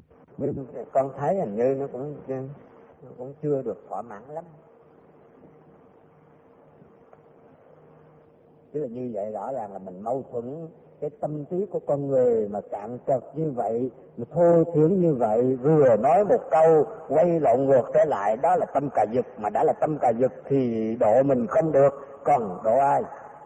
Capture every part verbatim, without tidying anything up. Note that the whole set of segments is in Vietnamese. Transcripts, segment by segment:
Con thấy hình như nó cũng nó cũng chưa được thỏa mãn lắm. Chứ là như vậy rõ ràng là mình mâu thuẫn cái tâm trí của con người mà cạn trật như vậy, mà thô thiển như vậy, vừa nói một câu quay lộn ngược trở lại, đó là tâm cà giật. Mà đã là tâm cà giật thì độ mình không được, còn độ ai?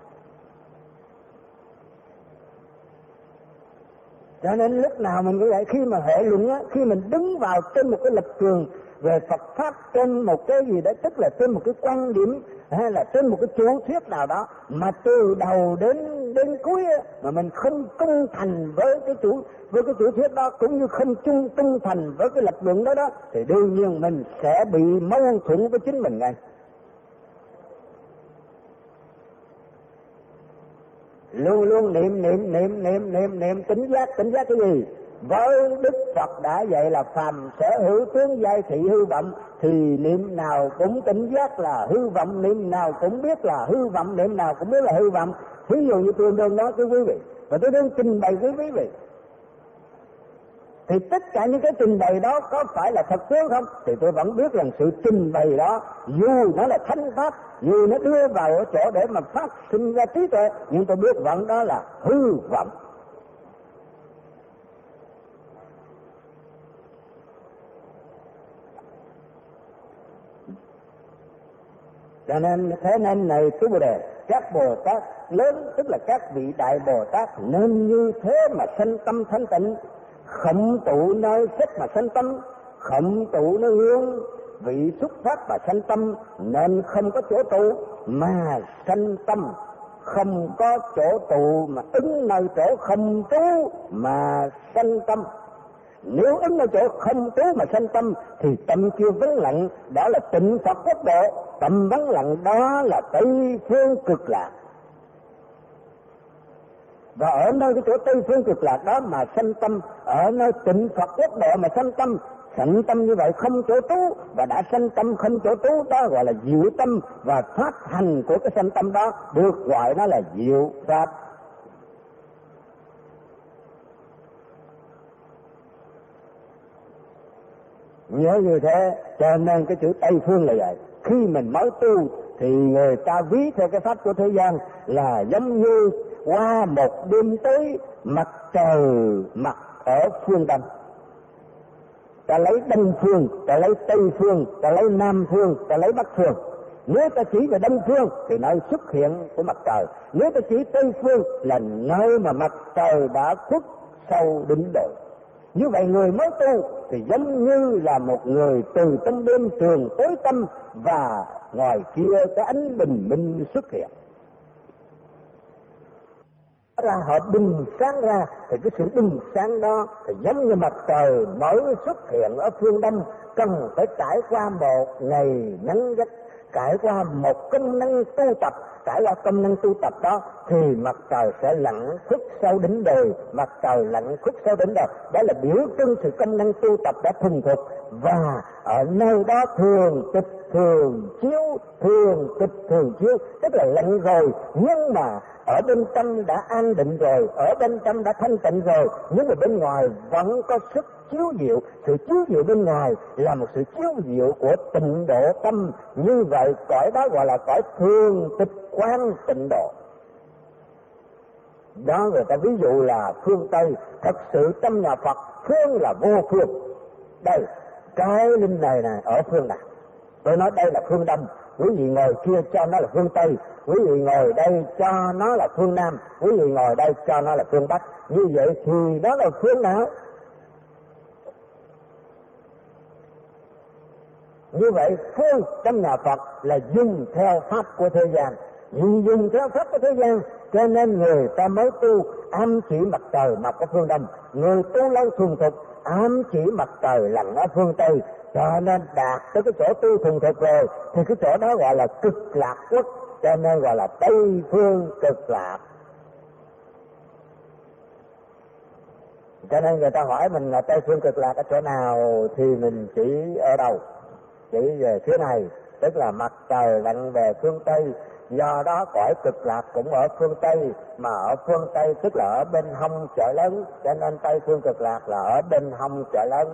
Cho nên lúc nào mình cũng vậy, khi mà hệ luận á, khi mình đứng vào trên một cái lập trường về Phật Pháp, trên một cái gì đó, tức là trên một cái quan điểm hay là trên một cái chủ thuyết nào đó, mà từ đầu đến đến cuối á, mà mình không trung thành với cái chủ với cái chủ thuyết đó, cũng như không trung trung thành với cái lập luận đó đó, thì đương nhiên mình sẽ bị mâu thuẫn với chính mình ngay. Luôn luôn niệm niệm niệm niệm niệm niệm tỉnh giác. Tỉnh giác cái gì? Với Đức Phật đã dạy là phàm sở hữu tướng giai thị hư vọng, thì niệm nào cũng tỉnh giác là hư vọng, niệm nào cũng biết là hư vọng, niệm nào cũng biết là hư vọng. Ví dụ như tôi đơn nói với quý vị, và tôi đang trình bày với quý vị, thì tất cả những cái trình bày đó có phải là thật tướng không? Thì tôi vẫn biết rằng sự trình bày đó, dù nó là thánh pháp, dù nó đưa vào ở chỗ để mà phát sinh ra trí tuệ, nhưng tôi biết vẫn đó là hư vọng. Cho nên thế nên này thưa Bồ Đề, các Bồ Tát lớn, tức là các vị đại Bồ Tát, nên như thế mà sanh tâm thanh tịnh. Khổng tụ nơi sách mà sanh tâm, khổng tụ nơi hướng vị xuất phát mà sanh tâm, nên không có chỗ tụ mà sanh tâm, không có chỗ tụ mà ứng nơi chỗ không trú mà sanh tâm. Nếu ứng nơi chỗ không trú mà sanh tâm thì tâm kia vắng lặng, đó là tịnh Phật quốc độ. Tâm vắng lặng đó là Tây phương cực lạc. Và ở nơi cái chỗ Tây phương cực lạc đó mà sanh tâm, ở nơi tịnh Phật quốc độ mà sanh tâm, sanh tâm như vậy không chỗ trú, và đã sanh tâm không chỗ trú, đó gọi là diệu tâm, và phát hành của cái sanh tâm đó được gọi đó là diệu pháp. Nhớ như thế, cho nên cái chữ Tây phương là vậy. Khi mình mới tu thì người ta ví theo cái pháp của thế gian là giống như qua một đêm tối, mặt trời mặt ở phương đông, ta lấy đông phương, ta lấy tây phương, ta lấy nam phương, ta lấy bắc phương. Nếu ta chỉ về đông phương thì nơi xuất hiện của mặt trời, nếu ta chỉ tây phương là nơi mà mặt trời đã khuất sâu đỉnh đồi. Như vậy người mới tu thì giống như là một người từ trong đêm trường tối tăm, và ngoài kia cái ánh bình minh xuất hiện ra, họ bừng sáng ra, thì cái sự bừng sáng đó thì giống như mặt trời mới xuất hiện ở phương đông, cần phải trải qua một ngày nắng gắt, trải qua một công năng tu tập, trải qua công năng tu tập đó thì mặt trời sẽ lặn khuất sâu đỉnh đồi, mặt trời lặn khuất sâu đỉnh đồi. Đó là biểu trưng sự công năng tu tập đã thuần thục, và ở nơi đó thường tịch thường chiếu, thường tịch thường chiếu, tức là lạnh rồi nhưng mà ở bên trong đã an định rồi, ở bên trong đã thanh tịnh rồi, nhưng mà bên ngoài vẫn có sức chiếu diệu. Sự chiếu diệu bên ngoài là một sự chiếu diệu của tịnh độ tâm. Như vậy cõi đó gọi là cõi thường tịch quang tịnh độ. Đó người ta ví dụ là phương Tây. Thật sự trong nhà Phật phương là vô phương. Đây, cái linh này này ở phương nào? Tôi nói đây là phương Đông, quý vị ngồi kia cho nó là phương Tây, quý vị ngồi đây cho nó là phương Nam, quý vị ngồi đây cho nó là phương Bắc. Như vậy thì đó là phương nào? Như vậy phương trong nhà Phật là dùng theo pháp của thế gian, dùng dùng theo pháp của thế gian, cho nên người ta mới tu ám chỉ mặt trời mặt ở phương Đông, người tu lâu thuần thục ám chỉ mặt trời lặn ở phương Tây. Cho nên đạt tới cái chỗ tu thuần thục rồi thì cái chỗ đó gọi là cực lạc quốc, cho nên gọi là Tây phương cực lạc. Cho nên người ta hỏi mình là Tây phương cực lạc ở chỗ nào thì mình chỉ ở đâu? Chỉ về phía này, tức là mặt trời lặn về phương Tây, Do đó cõi cực lạc cũng ở phương Tây, mà ở phương Tây tức là ở bên hông chợ lớn, cho nên Tây phương cực lạc là ở bên hông chợ lớn.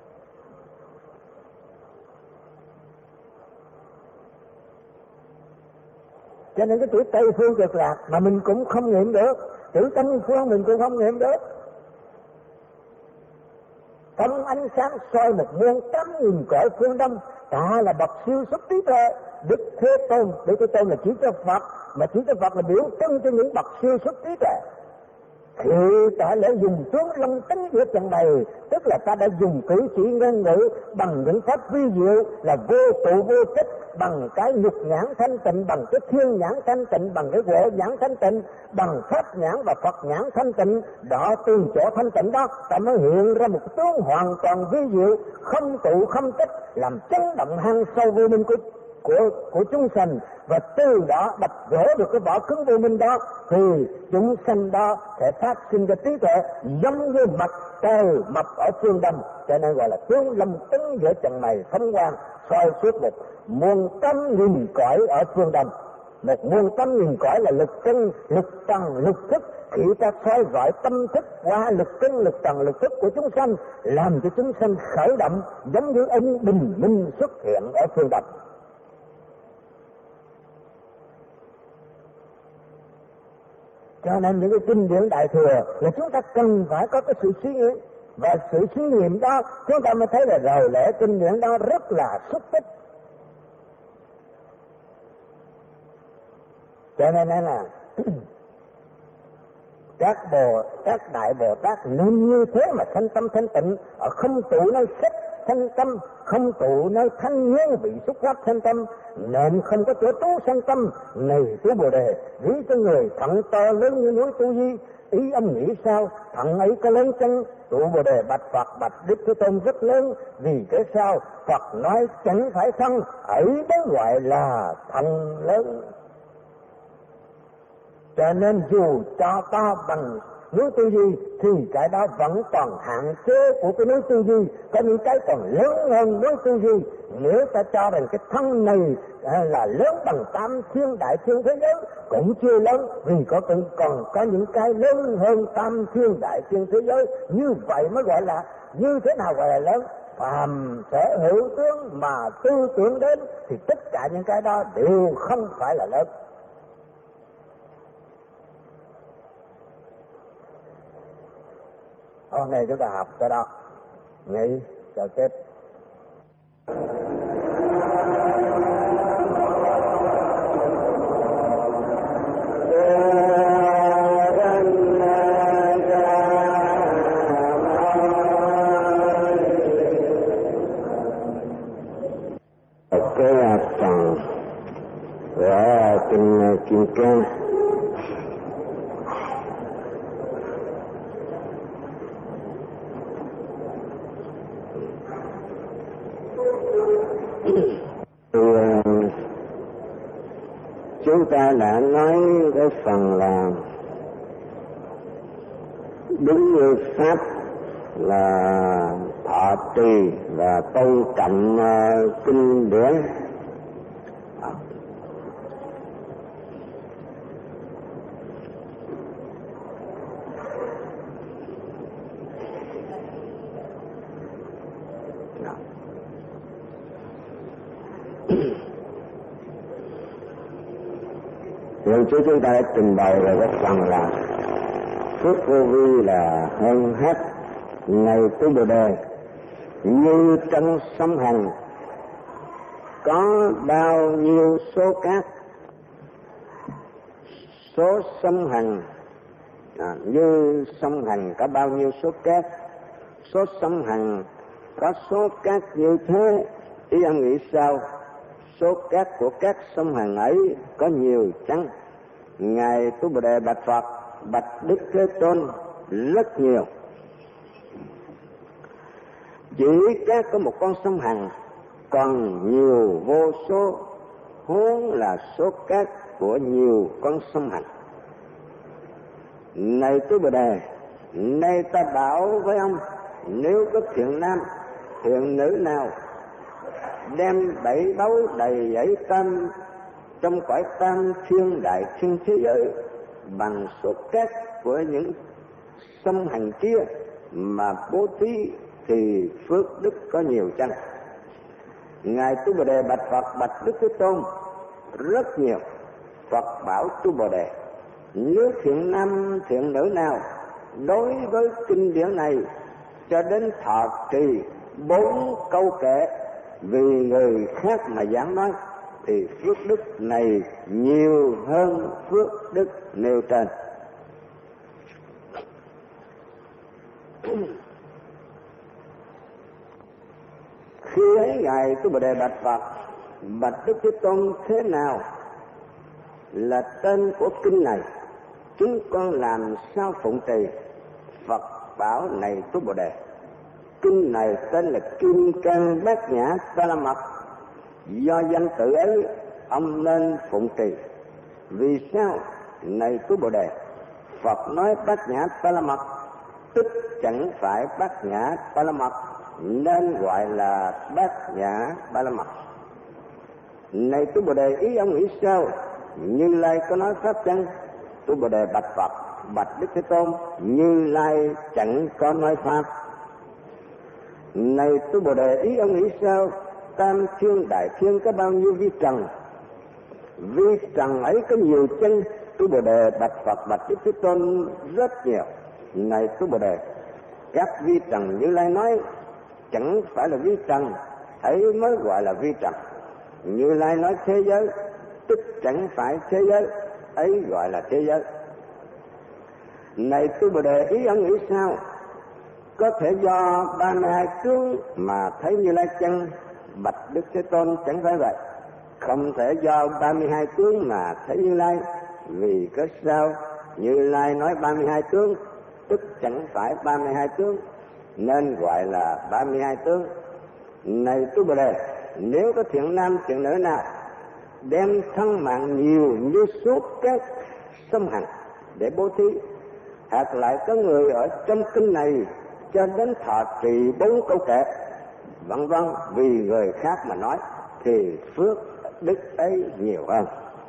Cho nên cái chữ Tây phương cực lạc mà mình cũng không nghiệm được, chữ Tây phương mình cũng không nghiệm được. Trong ánh sáng soi một muôn tám nghìn cõi phương Đông, ta là bậc siêu xuất trí tuệ. Đức Thế Tôn, Đức Thế Tôn là chỉ cho Phật, mà chỉ cho Phật là biểu trưng cho những bậc siêu xuất trí tuệ. Khi ta đã dùng tướng long tính giữa trần bày, tức là ta đã dùng cử chỉ ngôn ngữ bằng những pháp vi diệu là vô tụ vô tích, bằng cái nhục nhãn thanh tịnh, bằng cái thiên nhãn thanh tịnh, bằng cái huệ nhãn thanh tịnh, bằng pháp nhãn và Phật nhãn thanh tịnh. Đó, từ chỗ thanh tịnh đó ta mới hiện ra một tướng hoàn toàn vi diệu, không tụ không tích, làm chấn động hang sâu vô minh của của của chúng sanh, và từ đó đập vỡ được cái vỏ cứng vô minh đó, thì chúng sanh đó sẽ phát sinh ra trí tuệ giống như mặt trời mọc ở phương Đông. Cho nên gọi là tướng long tấn giữa trần mày phóng quang, soi suốt một muôn tám nghìn cõi ở phương Đông. Một muôn tám nghìn cõi là lực chân, lực tầng, lực thức. Khi ta soi rọi tâm thức qua lực chân, lực tầng, lực thức của chúng sanh, làm cho chúng sanh khởi động giống như ông bình minh xuất hiện ở phương Đông. Cho nên những cái kinh điển Đại Thừa là chúng ta cần phải có cái sự suy nghĩ, và sự suy nghiệm đó chúng ta mới thấy là rồi lẽ kinh điển đó rất là xúc tích. Cho nên là các bồ các đại Bồ Tát nên như thế mà thanh tâm thanh tịnh, ở không tụ nơi sách thanh tâm, không tụ nơi thanh nhiên bị xúc pháp thanh tâm, nên không có chỗ trú sanh tâm. Này tứ Bồ Đề, ví cho người thận to lớn như núi Tu Di, ý ông nghĩ sao? Thận ấy có lớn chăng? Tụ Bồ Đề bạch Phật, bạch Đức Thế Tôn rất lớn. Vì cái sao? Phật nói chẳng phải thân, ấy đó gọi là thận lớn. Cho nên dù cho ta bằng núi Tu Di thì cái đó vẫn còn hạn chế của cái núi Tu Di, có những cái còn lớn hơn núi Tu Di. Nếu ta cho rằng cái thân này là lớn bằng tam thiên đại thiên thế giới cũng chưa lớn, vì có còn có những cái lớn hơn tam thiên đại thiên thế giới. Như vậy mới gọi là, như thế nào gọi là lớn? Phàm sở hữu tướng mà tư tưởng đến thì tất cả những cái đó đều không phải là lớn. Hôm nay chúng ta học tới đó, nghỉ chờ tiếp. Cái phần của kinh Kim Cang chúng ta đã nói cái phần là đúng như pháp là thọ trì và tôn trọng uh, kinh điển. Lần trước chúng ta đã trình bày về cái phần là phước vô vi là hơn hết. Này tứ Bồ Đề, như trong sông Hằng có bao nhiêu số cát, số sông Hằng à, như sông Hằng có bao nhiêu số cát, số sông Hằng có số cát như thế. Ý ông nghĩ sao? Số cát của các sông Hằng ấy có nhiều chăng? Ngài Tứ Bồ Đề bạch Phật, bạch Đức Thế Tôn, rất nhiều. Chỉ cát có một con sông Hằng, còn nhiều vô số, huống là số cát của nhiều con sông Hằng. Này Tứ Bồ Đề, nay ta bảo với ông, nếu có thiện nam, thiện nữ nào đem bảy báu đầy dẫy tâm trong cõi tam thiên đại thiên thế giới bằng số cách của những sông hành kia mà bố thí thì phước đức có nhiều chăng? Ngài Tu Bồ Đề bạch Phật: bạch Đức Thế Tôn, rất nhiều. Phật bảo Tu Bồ Đề: nếu thiện nam thiện nữ nào đối với kinh điển này cho đến thọ trì bốn câu kệ vì người khác mà giảng nói, thì phước đức này nhiều hơn phước đức nêu trên. Khi ấy Ngài Tu Bồ Đề bạch Phật: bạch Đức Thế Tôn, thế nào là tên của kinh này? Chúng con làm sao phụng trì? Phật bảo: này Tu Bồ Đề, kinh này tên là Kim Cang Bát Nhã Ta La Mật. Do danh tự ấy ông nên phụng trì. Vì sao? Này Tu Bồ Đề, Phật nói Bát Nhã Ta La Mật tức chẳng phải Bát Nhã Ta La Mật, nên gọi là Bát Nhã Ba La Mật. Này Tu Bồ Đề, ý ông nghĩ sao? Như Lai có nói pháp chăng? Tu Bồ Đề bạch Phật: bạch Đức Thế Tôn, Như Lai chẳng có nói pháp. Này Tu Bồ Đề, ý ông nghĩ sao? Tam thiên đại thiên có bao nhiêu vi trần? Vi trần ấy có nhiều chân? Tu Bồ Đề bạch Phật: bạch Đức Thế Tôn, rất nhiều. Này Tu Bồ Đề, các vi trần Như Lai nói chẳng phải là vi trần, ấy mới gọi là vi trần. Như Lai nói thế giới tức chẳng phải thế giới, ấy gọi là thế giới. Này Tu Bồ Đề, ý ông nghĩ sao? Có thể do ba mươi hai tướng mà thấy Như Lai chăng? Bạch Đức Thế Tôn, chẳng phải vậy. Không thể do ba mươi hai tướng mà thấy Như Lai. Vì cớ sao? Như Lai nói ba mươi hai tướng tức chẳng phải ba mươi hai tướng, nên gọi là ba mươi hai tướng. Này Tu Bồ Đề, nếu có thiện nam thiện nữ nào đem thân mạng nhiều như suốt các sông hành để bố thí, hoặc lại có người ở trong kinh này cho đến thọ trì bốn câu kệ, vân vân, vì người khác mà nói, thì phước đức ấy nhiều hơn.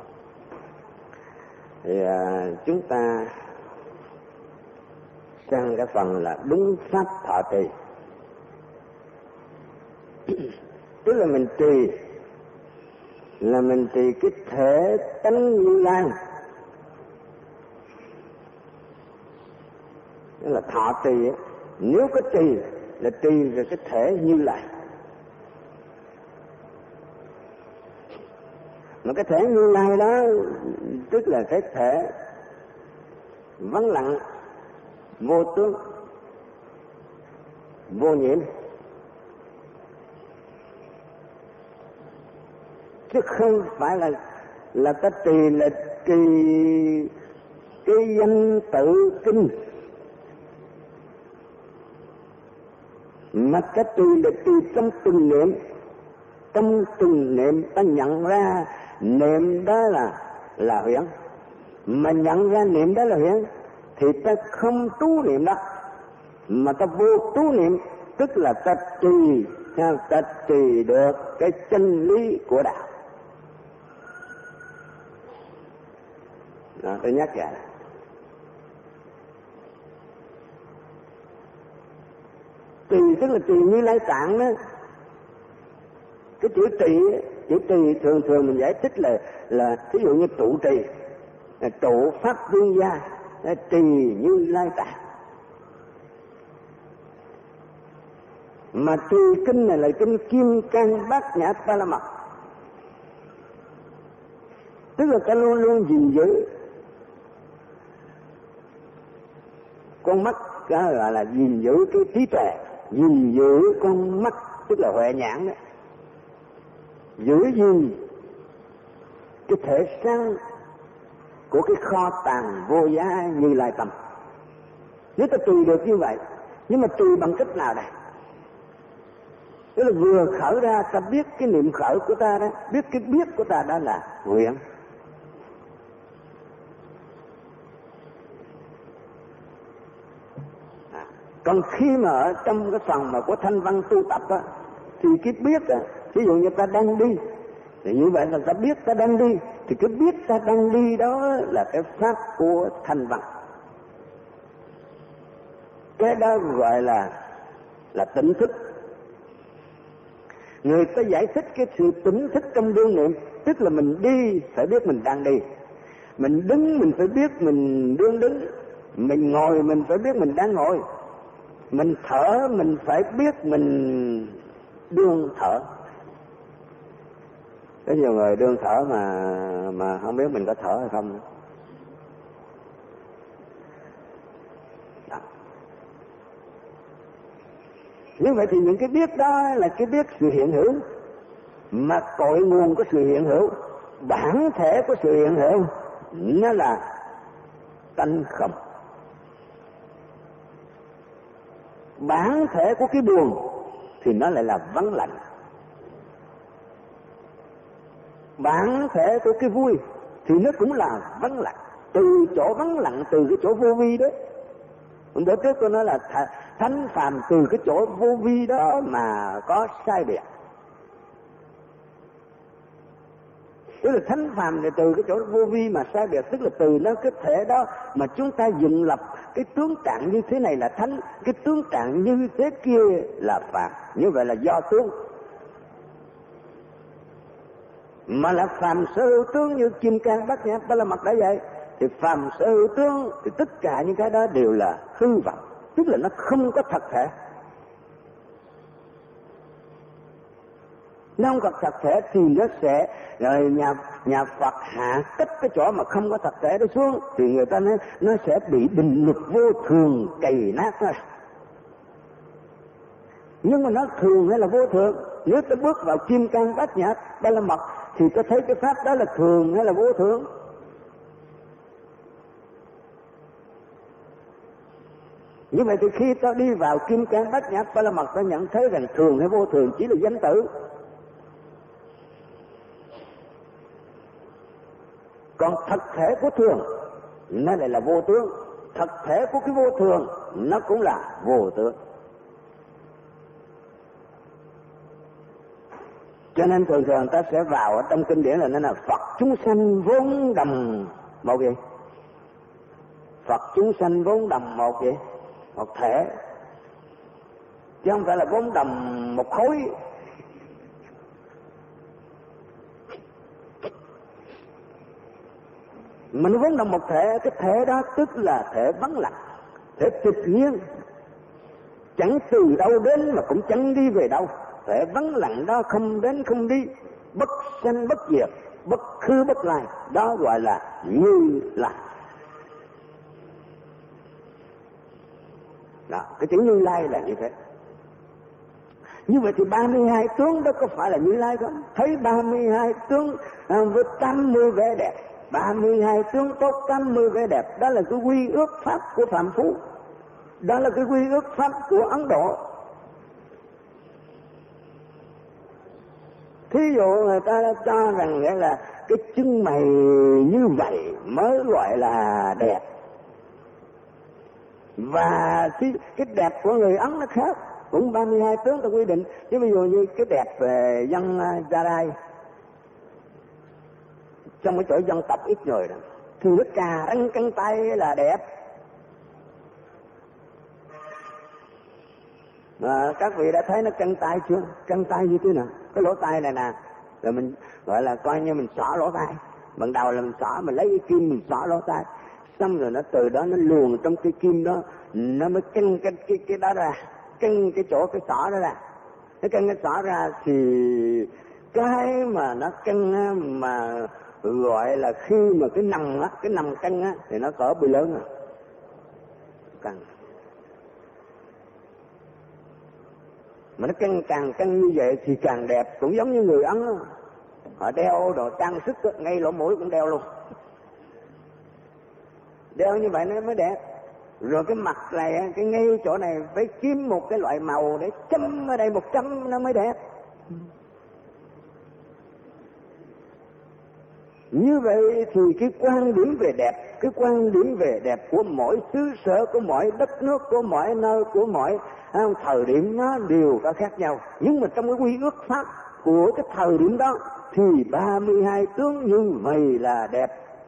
Thì à, chúng ta sang cái phần là đúng pháp thọ trì. Tức là mình trì là mình trì cái thể tánh Như Lai, tức là thọ trì. Nếu có trì là trì về cái thể Như Lai. Mà cái thể Như Lai đó tức là cái thể vắng lặng, vô tướng, vô nhiễm, chứ không phải là là ta trì là trì cái danh tự kinh, mà cái trì là trì trong từng niệm. Trong từng niệm ta nhận ra niệm đó là là huyễn, mà nhận ra niệm đó là huyễn thì ta không trú niệm đó, mà ta vô trú niệm, tức là ta trì, ta trì được cái chân lý của đạo. Đó, tôi nhắc lại. Trì tức là trì Như Lai Tạng đó. Cái chữ trì, chữ trì thường thường mình giải thích là là ví dụ như trụ trì, trụ pháp vương gia, trì Như Lai Tạng. Mà trì kinh này là kinh Kim Cang Bát Nhã Ta La Mật, tức là ta luôn luôn gìn giữ con mắt, đó là, là gìn giữ cái trí tuệ, gìn giữ con mắt tức là huệ nhãn đó, giữ gìn cái thể sáng của cái kho tàng vô giá Như Lai tâm. Nếu ta tùy được như vậy, nhưng mà tùy bằng cách nào đây? Tức là vừa khởi ra ta biết cái niệm khởi của ta đó, biết cái biết của ta đó là nguyện. À, còn khi mà ở trong cái phần mà của thanh văn tu tập á, thì cái biết á, ví dụ như ta đang đi, Thì như vậy là ta biết ta đang đi, thì cái biết ta đang đi đó là cái pháp của thanh văn. Cái đó gọi là là tỉnh thức. Người ta giải thích cái sự tỉnh thức trong đương niệm, tức là mình đi phải biết mình đang đi, mình đứng mình phải biết mình đương đứng, mình ngồi mình phải biết mình đang ngồi, mình thở mình phải biết mình đương thở. Có nhiều người đương thở mà mà không biết mình có thở hay không. Đó. Như vậy thì những cái biết đó là cái biết sự hiện hữu, mà cội nguồn của sự hiện hữu, bản thể của sự hiện hữu nó là tánh không. Bản thể của cái buồn thì nó lại là vắng lặng. Bản thể của cái vui thì nó cũng là vắng lặng. Từ chỗ vắng lặng, từ cái chỗ vô vi đó. Hôm bữa trước tôi nói là thánh phàm từ cái chỗ vô vi đó mà có sai biệt. Tức là thánh phàm thì từ cái chỗ vô vi mà sai biệt, tức là từ nó cái thể đó mà chúng ta dựng lập cái tướng trạng như thế này là thánh, cái tướng trạng như thế kia là phàm. Như vậy là do tướng. Mà là phàm sở hữu tướng như kim cang bát nhã ba la mật đã vậy. Thì phàm sở hữu tướng thì tất cả những cái đó đều là hư vọng, tức là nó không có thật thể. Nó không có thật thể thì nó sẽ, rồi nhà nhà Phật hạ cách cái chỗ mà không có thật thể đó xuống thì người ta nói nó sẽ bị định luật vô thường cày nát thôi. Nhưng mà nó thường hay là vô thường? Nếu ta bước vào kim cang bát nhã ba la mật thì ta thấy cái pháp đó là thường hay là vô thường? Như vậy thì khi ta đi vào kim cang bát nhã ba la mật, ta nhận thấy rằng thường hay vô thường chỉ là danh tử. Còn thật thể của thường nó lại là vô tướng, thật thể của cái vô thường nó cũng là vô tướng. Cho nên thường thường ta sẽ vào ở trong kinh điển là nó là Phật chúng sanh vốn đồng một gì? Phật chúng sanh vốn đồng một gì? Một thể, chứ không phải là vốn đồng một khối. Mình vốn đồng một thể, cái thể đó tức là thể vắng lặng, thể tự nhiên, chẳng từ đâu đến mà cũng chẳng đi về đâu. Thể vắng lặng đó không đến không đi, bất sanh bất diệt, bất khứ bất lai, đó gọi là Như Lai. Đó, cái chữ Như Lai là như thế. Như vậy thì ba mươi hai tướng đó có phải là Như Lai không? Thấy ba mươi hai tướng à, với tám mươi vẻ đẹp, ba mươi hai tướng tốt, tám mươi vẻ đẹp, đó là cái quy ước pháp của phàm phu, đó là cái quy ước pháp của Ấn Độ. Thí dụ người ta cho rằng nghĩa là cái chân mày như vậy mới gọi là đẹp, và cái, cái đẹp của người Ấn nó khác, cũng ba mươi hai tướng ta quy định. Chứ ví dụ như cái đẹp về dân Gia Rai, trong cái chỗ dân tộc ít người đó, thì nó cà răng căng tay là đẹp. Mà các vị đã thấy nó căng tay chưa? Căng tay như thế nào? Cái lỗ tai này nè, rồi mình gọi là coi như mình xỏ lỗ tai. Ban đầu là mình xỏ, mình lấy cái kim mình xỏ lỗ tai, xong rồi nó từ đó nó luồn trong cái kim đó, nó mới căng cái cái cái đó ra, căng cái chỗ cái xỏ đó ra. Nó căng cái xỏ ra thì cái mà nó căng mà gọi là khi mà cái nằm á, cái nằm căng á thì nó cỡ bự lớn à. Căng. Mà nó căng càng căng như vậy thì càng đẹp, cũng giống như người Ấn đó. Họ đeo đồ trang sức đó, ngay lỗ mũi cũng đeo luôn. Đeo như vậy nó mới đẹp. Rồi cái mặt này, cái ngay chỗ này phải kiếm một cái loại màu để chấm ở đây một chấm nó mới đẹp. Như vậy thì cái quan điểm về đẹp, cái quan điểm về đẹp của mỗi xứ sở, của mỗi đất nước, của mỗi nơi, của mỗi thời điểm nó đều có khác nhau. Nhưng mà trong cái quy ước pháp của cái thời điểm đó thì ba mươi hai tướng như vậy là đẹp.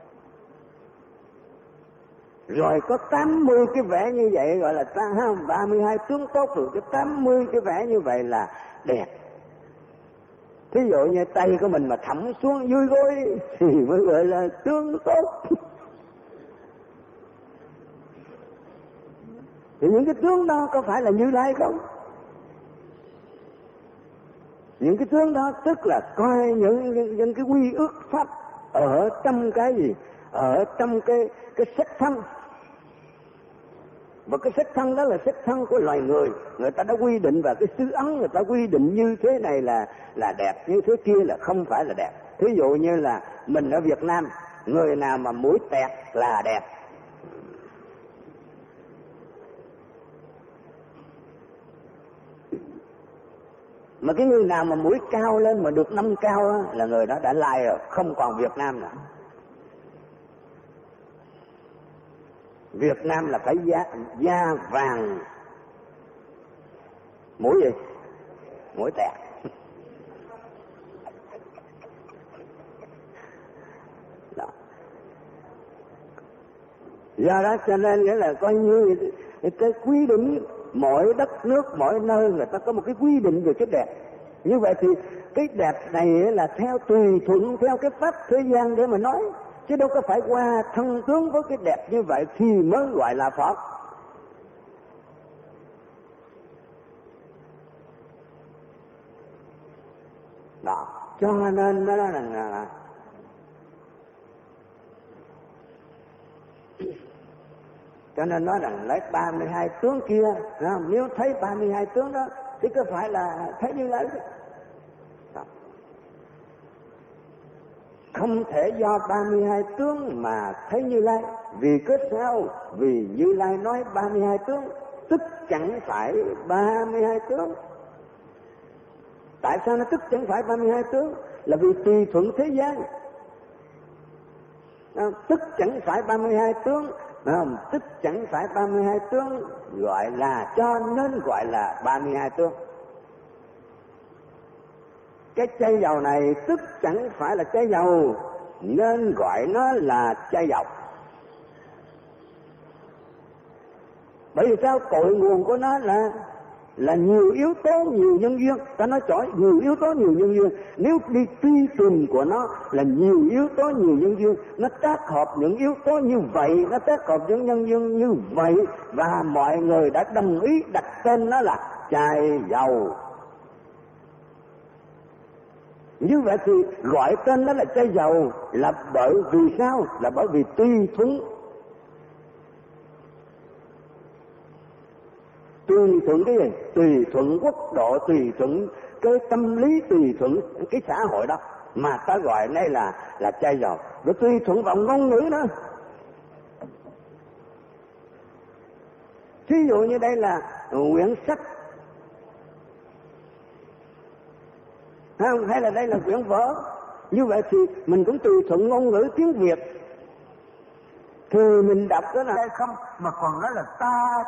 Rồi có tám mươi cái vẽ như vậy gọi là ba mươi hai tướng tốt, rồi cái tám mươi cái vẽ như vậy là đẹp. Thí dụ như tay của mình mà thẩm xuống dưới gối thì mới gọi là tướng tốt. Thì những cái tướng đó có phải là Như Lai không? Những cái tướng đó tức là coi những, những, những cái quy ước pháp ở trong cái gì? Ở trong cái, cái sắc thân. Và cái sắc thân đó là sắc thân của loài người. Người ta đã quy định, và cái xứ Ấn người ta quy định như thế này là, là đẹp, như thế kia là không phải là đẹp. Thí dụ như là mình ở Việt Nam, người nào mà mũi tẹt là đẹp. Mà cái người nào mà mũi cao lên mà được năm cao á, là người đó đã lai rồi, không còn Việt Nam nữa. Việt Nam là phải da, da vàng, mũi gì? Mũi tẹt. Đó. Do đó cho nên nghĩa là coi như cái quy định mỗi đất nước, mỗi nơi người ta có một cái quy định về cái đẹp. Như vậy thì cái đẹp này là theo tùy thuận theo cái pháp thế gian để mà nói, chứ đâu có phải qua thân tướng với cái đẹp như vậy thì mới gọi là Phật. Đó, cho nên nó là, là cho nên nói rằng lấy ba mươi hai tướng kia, nếu thấy ba mươi hai tướng đó thì có phải là thấy Như Lai? Không thể do ba mươi hai tướng mà thấy Như Lai. Vì cớ sao? Vì Như Lai nói ba mươi hai tướng, tức chẳng phải ba mươi hai tướng. Tại sao nó tức chẳng phải ba mươi hai tướng? Là vì tùy thuận thế gian. Tức chẳng phải ba mươi hai tướng, không, tức chẳng phải ba mươi hai tướng, gọi là cho nên gọi là ba mươi hai tướng. Cái chai dầu này tức chẳng phải là chai dầu, nên gọi nó là chai dầu. Bởi vì sao? Cội nguồn của nó là là nhiều yếu tố, nhiều nhân duyên. Ta nói chọi nhiều yếu tố, nhiều nhân duyên. Nếu đi truy tìm của nó là nhiều yếu tố, nhiều nhân duyên, nó tác hợp những yếu tố như vậy, nó tác hợp những nhân duyên như vậy, và mọi người đã đồng ý đặt tên nó là chai dầu. Như vậy thì gọi tên nó là chai dầu là bởi vì sao? Là bởi vì tùy thuận. Tùy thuận cái gì? Tùy thuận quốc độ, tùy thuận cái tâm lý, tùy thuận cái xã hội đó mà ta gọi đây là là chai dầu. Rồi tùy thuận vào ngôn ngữ đó. Ví dụ như đây là quyển sách, không? Hay là đây là quyển vở. Như vậy thì mình cũng tùy thuận ngôn ngữ tiếng Việt thì mình đọc đó là không, mà còn nói là ta